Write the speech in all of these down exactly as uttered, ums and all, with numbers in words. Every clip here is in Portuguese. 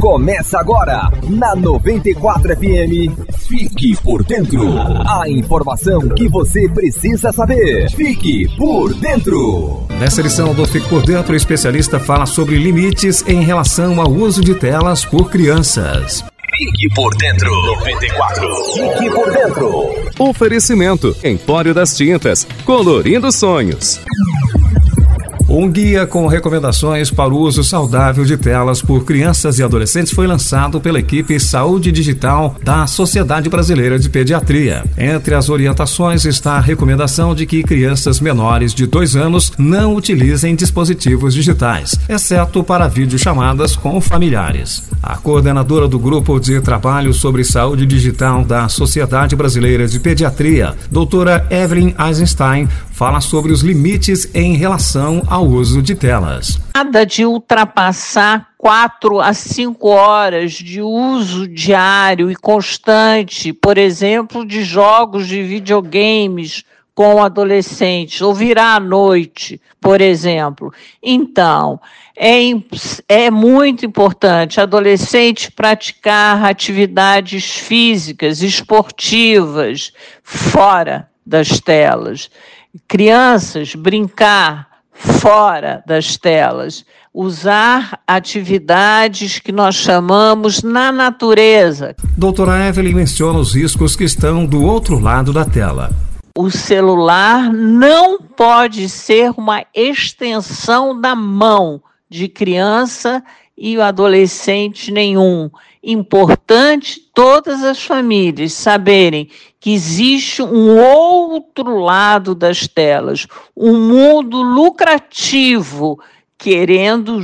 Começa agora na noventa e quatro F M. Fique por dentro. A informação que você precisa saber. Fique por dentro. Nessa edição do Fique por Dentro, o especialista fala sobre limites em relação ao uso de telas por crianças. Fique por dentro. noventa e quatro. Fique por dentro. Oferecimento: Empório das Tintas, colorindo sonhos. Um guia com recomendações para o uso saudável de telas por crianças e adolescentes foi lançado pela equipe Saúde Digital da Sociedade Brasileira de Pediatria. Entre as orientações está a recomendação de que crianças menores de dois anos não utilizem dispositivos digitais, exceto para videochamadas com familiares. A coordenadora do Grupo de Trabalho sobre Saúde Digital da Sociedade Brasileira de Pediatria, doutora Evelyn Eisenstein, fala sobre os limites em relação ao uso de telas. Nada de ultrapassar quatro a cinco horas de uso diário e constante, por exemplo, de jogos de videogames com adolescentes, ou virar à noite, por exemplo. Então, é, é muito importante adolescente praticar atividades físicas, esportivas, fora das telas. Crianças brincar fora das telas, usar atividades que nós chamamos na natureza. Doutora Evelyn menciona os riscos que estão do outro lado da tela. O celular não pode ser uma extensão da mão de criança e adolescente nenhum. Importante todas as famílias saberem que existe um outro lado das telas, um mundo lucrativo, querendo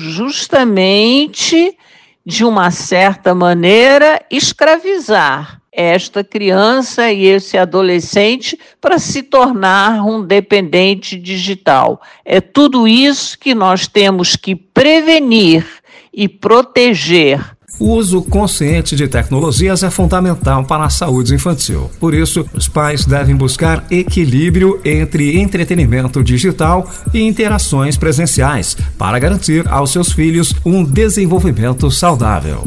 justamente, de uma certa maneira, escravizar esta criança e esse adolescente para se tornar um dependente digital. É tudo isso que nós temos que prevenir e proteger. O uso consciente de tecnologias é fundamental para a saúde infantil. Por isso, os pais devem buscar equilíbrio entre entretenimento digital e interações presenciais para garantir aos seus filhos um desenvolvimento saudável.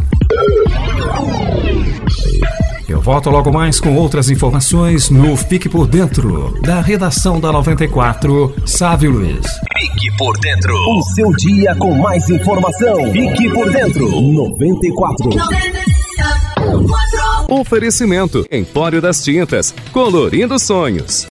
Eu volto logo mais com outras informações no Fique por Dentro, da redação da noventa e quatro, Sávio Luiz. Fique por Dentro. O seu dia com mais informação. Fique por Dentro. noventa e quatro. Oferecimento: Empório das Tintas, colorindo sonhos.